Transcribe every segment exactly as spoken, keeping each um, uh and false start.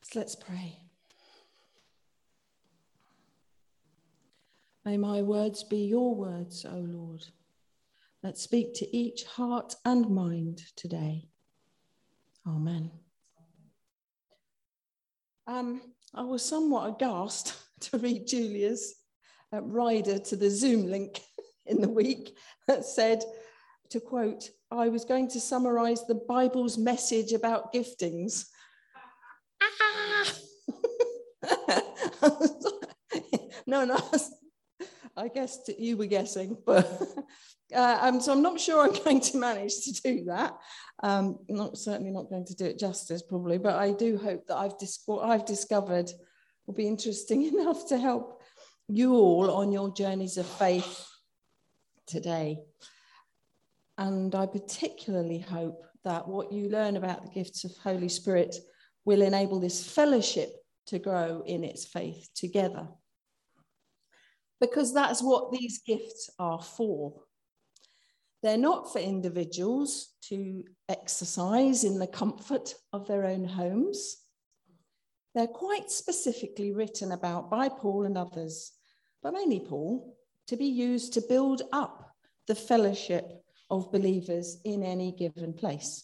So let's pray. May my words be your words, O Lord, that speak to each heart and mind today. Amen. Um, I was somewhat aghast to read Julia's uh, rider to the Zoom link in the week that said, to quote, I was going to summarise the Bible's message about giftings. Ah! no, no, I guess you were guessing, but uh, um, so I'm not sure I'm going to manage to do that. Um, not certainly not going to do it justice, probably, but I do hope that I've dis- what I've discovered will be interesting enough to help you all on your journeys of faith today. And I particularly hope that what you learn about the gifts of Holy Spirit will enable this fellowship to grow in its faith together. Because that's what these gifts are for. They're not for individuals to exercise in the comfort of their own homes. They're quite specifically written about by Paul and others, but mainly Paul, to be used to build up the fellowship of believers in any given place.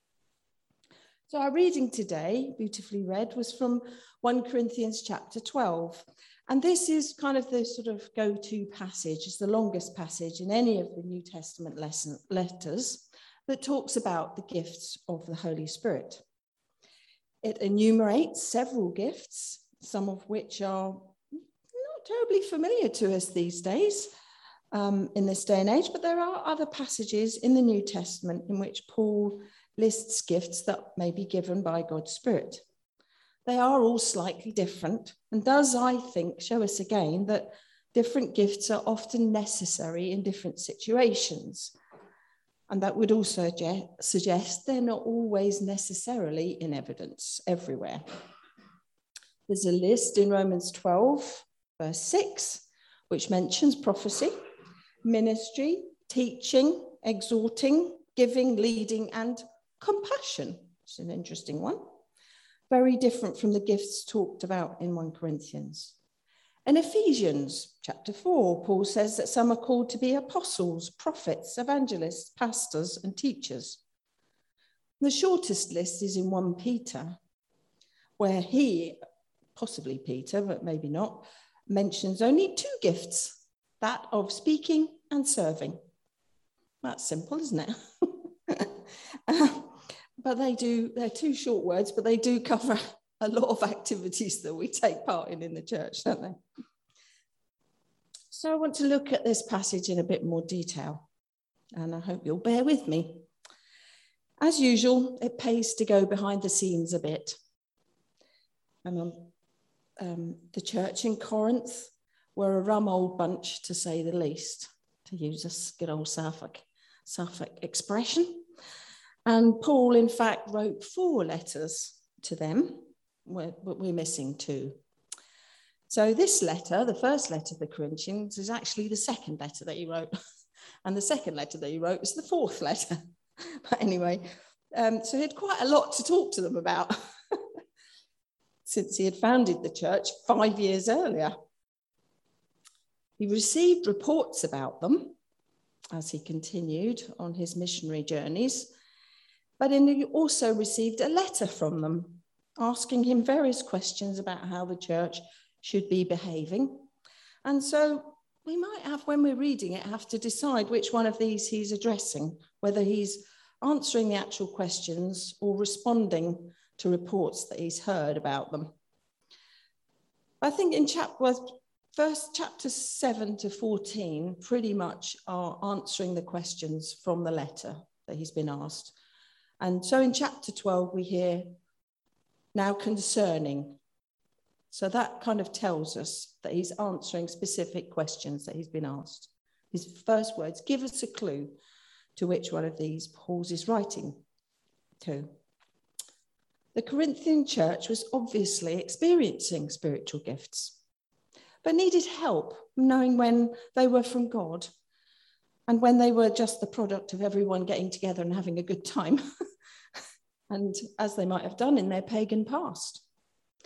So our reading today, beautifully read, was from First Corinthians chapter twelve. And this is kind of the sort of go-to passage. It's the longest passage in any of the New Testament lesson, letters that talks about the gifts of the Holy Spirit. It enumerates several gifts, some of which are not terribly familiar to us these days um, in this day and age, but there are other passages in the New Testament in which Paul lists gifts that may be given by God's Spirit. They are all slightly different, and does, I think, show us again that different gifts are often necessary in different situations. And that would also suggest they're not always necessarily in evidence everywhere. There's a list in Romans twelve, verse six, which mentions prophecy, ministry, teaching, exhorting, giving, leading, and compassion. It's an interesting one. Very different from the gifts talked about in First Corinthians. In Ephesians chapter four, Paul says that some are called to be apostles, prophets, evangelists, pastors, and teachers. The shortest list is in First Peter, where he, possibly Peter, but maybe not, mentions only two gifts, that of speaking and serving. That's simple, isn't it? But they do, they're two short words, but they do cover a lot of activities that we take part in in the church, don't they? So I want to look at this passage in a bit more detail, and I hope you'll bear with me. As usual, it pays to go behind the scenes a bit. And um, um, the church in Corinth were a rum old bunch, to say the least, to use a good old Suffolk, Suffolk expression. And Paul, in fact, wrote four letters to them, but we're missing two. So this letter, the first letter to the Corinthians, is actually the second letter that he wrote. And the second letter that he wrote is the fourth letter. But anyway, um, so he had quite a lot to talk to them about since he had founded the church five years earlier. He received reports about them as he continued on his missionary journeys. But then he also received a letter from them asking him various questions about how the church should be behaving. And so we might have, when we're reading it, have to decide which one of these he's addressing, whether he's answering the actual questions or responding to reports that he's heard about them. I think in chapter, first chapters seven to fourteen pretty much are answering the questions from the letter that he's been asked. And so in chapter twelve, we hear, now concerning. So that kind of tells us that he's answering specific questions that he's been asked. His first words give us a clue to which one of these Paul is writing to. The Corinthian church was obviously experiencing spiritual gifts, but needed help knowing when they were from God and when they were just the product of everyone getting together and having a good time, and as they might have done in their pagan past.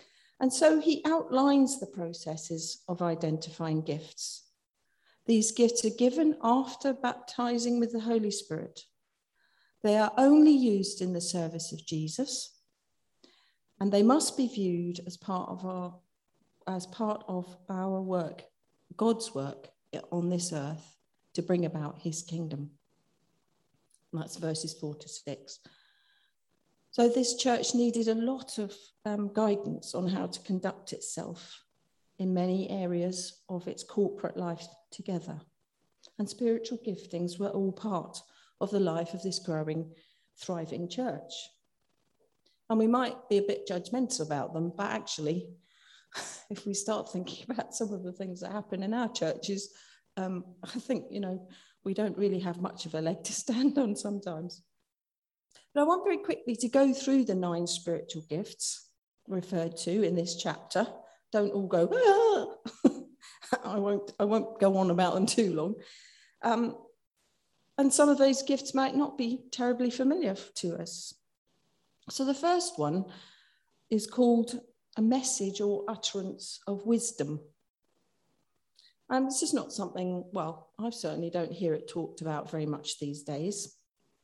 And so he outlines the processes of identifying gifts. These gifts are given after baptizing with the Holy Spirit. They are only used in the service of Jesus, and they must be viewed as part of our, as part of our work, God's work on this earth to bring about his kingdom. And that's verses four to six. So this church needed a lot of um, guidance on how to conduct itself in many areas of its corporate life together. And spiritual giftings were all part of the life of this growing, thriving church. And we might be a bit judgmental about them, but actually, if we start thinking about some of the things that happen in our churches, um, I think, you know, we don't really have much of a leg to stand on sometimes. But I want very quickly to go through the nine spiritual gifts referred to in this chapter. Don't all go, ah! I won't, I won't go on about them too long. Um, and some of those gifts might not be terribly familiar to us. So the first one is called a message or utterance of wisdom. And this is not something, well, I certainly don't hear it talked about very much these days.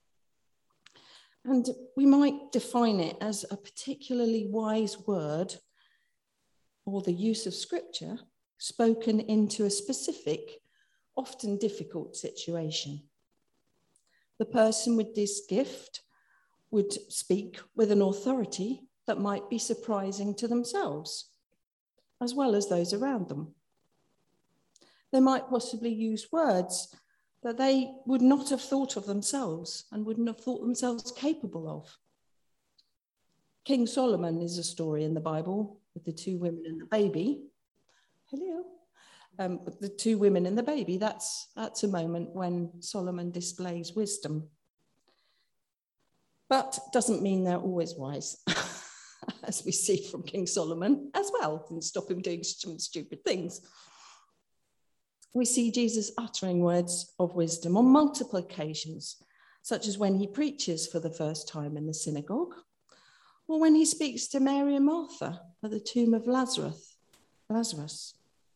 And we might define it as a particularly wise word or the use of scripture spoken into a specific, often difficult situation. The person with this gift would speak with an authority that might be surprising to themselves, as well as those around them. They might possibly use words that they would not have thought of themselves and wouldn't have thought themselves capable of. King Solomon is a story in the Bible with the two women and the baby. Hello. Um, the two women and the baby, that's, that's a moment when Solomon displays wisdom. But doesn't mean they're always wise, as we see from King Solomon as well, and stop him doing some stupid things. We see Jesus uttering words of wisdom on multiple occasions, such as when he preaches for the first time in the synagogue, or when he speaks to Mary and Martha at the tomb of Lazarus. Lazarus.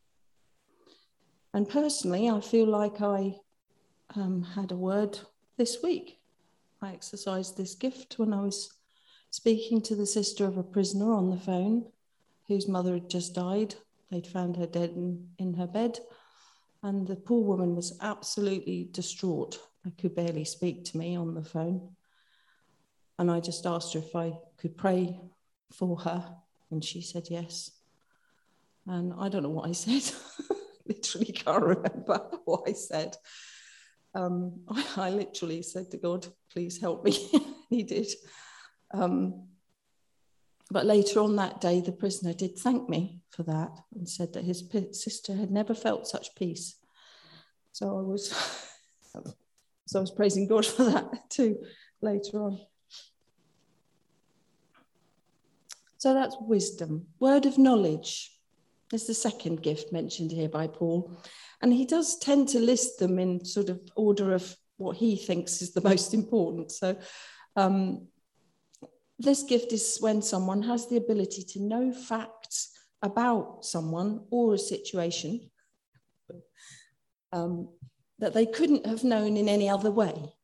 And personally, I feel like I um, had a word this week. I exercised this gift when I was speaking to the sister of a prisoner on the phone whose mother had just died. They'd found her dead in, in her bed. And the poor woman was absolutely distraught. I could barely speak to me on the phone. And I just asked her if I could pray for her. And she said yes. And I don't know what I said. Literally can't remember what I said. Um, I, I literally said to God, please help me. He did. Um, but later on that day, the prisoner did thank me for that and said that his sister had never felt such peace. So I was, so I was praising God for that too later on. So that's wisdom. Word of knowledge is the second gift mentioned here by Paul. And he does tend to list them in sort of order of what he thinks is the most important. So um, this gift is when someone has the ability to know facts about someone or a situation um, that they couldn't have known in any other way.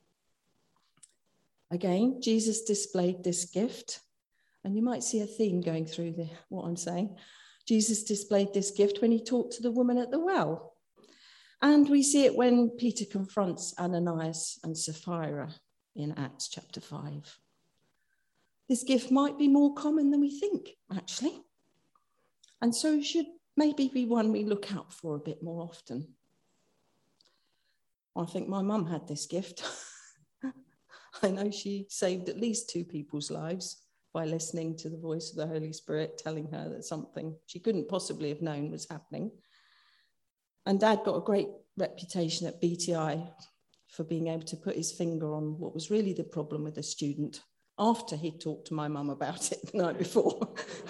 Again, Jesus displayed this gift, and you might see a theme going through the, what I'm saying. Jesus displayed this gift when he talked to the woman at the well. And we see it when Peter confronts Ananias and Sapphira in Acts chapter five. This gift might be more common than we think, actually. And so should maybe be one we look out for a bit more often. I think my mum had this gift. I know she saved at least two people's lives by listening to the voice of the Holy Spirit telling her that something she couldn't possibly have known was happening. And Dad got a great reputation at B T I for being able to put his finger on what was really the problem with a student after he'd talked to my mum about it the night before.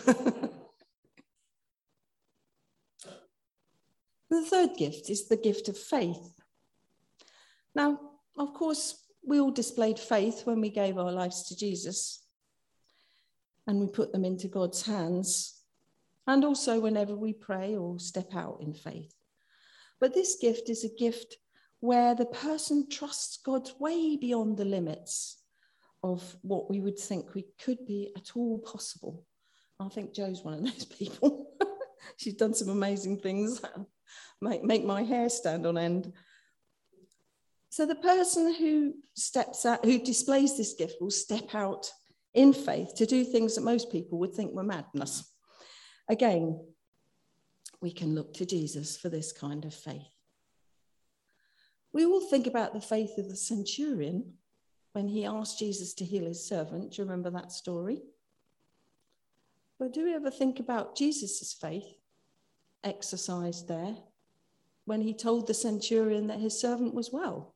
The third gift is the gift of faith. Now, of course, we all displayed faith when we gave our lives to Jesus and we put them into God's hands. and also whenever we pray or step out in faith. But this gift is a gift where the person trusts God way beyond the limits of what we would think we could be at all possible. I think Jo's one of those people. She's done some amazing things that make, make my hair stand on end. So the person who steps out, who displays this gift, will step out in faith to do things that most people would think were madness. Again, we can look to Jesus for this kind of faith. We all think about the faith of the centurion when he asked Jesus to heal his servant. Do you remember that story? But do we ever think about Jesus' faith exercised there when he told the centurion that his servant was well?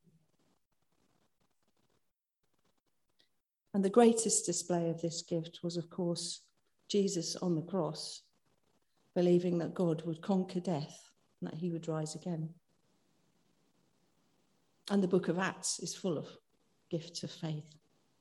And the greatest display of this gift was, of course, Jesus on the cross, believing that God would conquer death and that he would rise again. And the book of Acts is full of gifts of faith.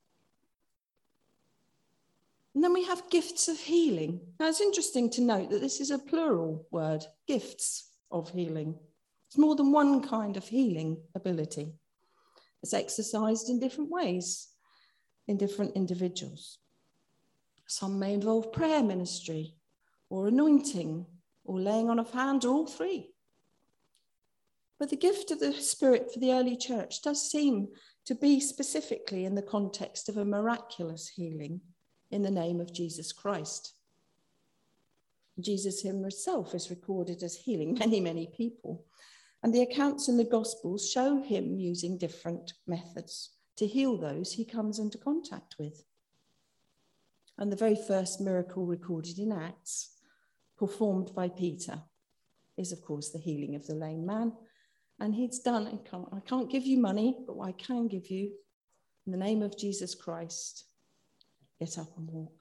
And then we have gifts of healing. Now, it's interesting to note that this is a plural word, gifts of healing. It's more than one kind of healing ability. It's exercised in different ways in different individuals. Some may involve prayer ministry or anointing or laying on of hands, or all three. But the gift of the Spirit for the early church does seem to be specifically in the context of a miraculous healing in the name of Jesus Christ. Jesus himself is recorded as healing many, many people. And the accounts in the Gospels show him using different methods to heal those he comes into contact with. And the very first miracle recorded in Acts, performed by Peter, is, of course, the healing of the lame man. And he's done, I can't, I can't give you money, but what I can give you, in the name of Jesus Christ, get up and walk.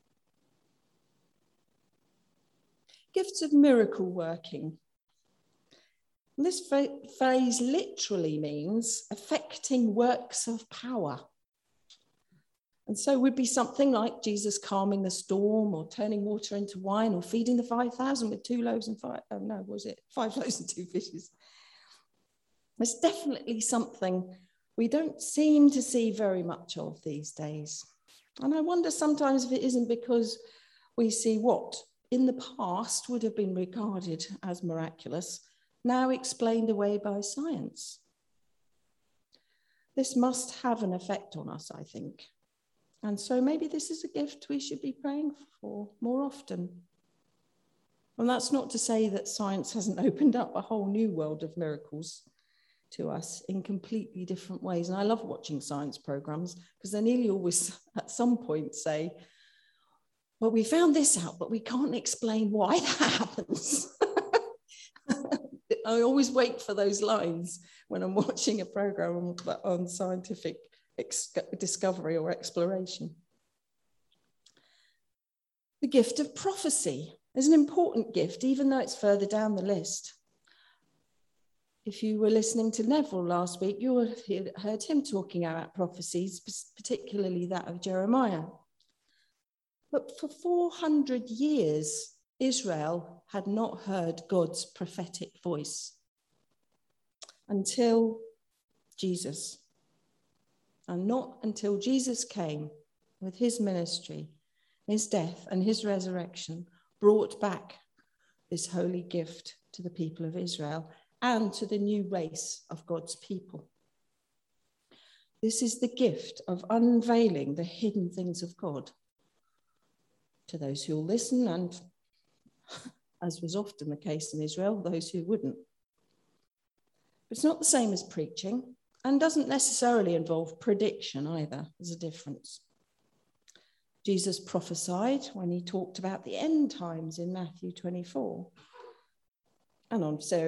Gifts of miracle working. And this phrase literally means affecting works of power. And so it would be something like Jesus calming the storm, or turning water into wine, or feeding the five thousand with two loaves and five, oh no, was it five loaves and two fishes? It's definitely something we don't seem to see very much of these days. And I wonder sometimes if it isn't because we see what in the past would have been regarded as miraculous, now explained away by science. This must have an effect on us, I think. And so maybe this is a gift we should be praying for more often. And that's not to say that science hasn't opened up a whole new world of miracles to us in completely different ways. And I love watching science programs because they nearly always at some point say, well, we found this out, but we can't explain why that happens. I always wait for those lines when I'm watching a program on, on scientific ex- discovery or exploration. The gift of prophecy is an important gift, even though it's further down the list. If you were listening to Neville last week, you would have heard him talking about prophecies, particularly that of Jeremiah. But for four hundred years, Israel had not heard God's prophetic voice until Jesus. And not until Jesus came with his ministry, his death and his resurrection, brought back this holy gift to the people of Israel and to the new race of God's people. This is the gift of unveiling the hidden things of God to those who will listen and, as was often the case in Israel, those who wouldn't. But it's not the same as preaching and doesn't necessarily involve prediction either. There's a difference. Jesus prophesied when he talked about the end times in Matthew twenty-four. And on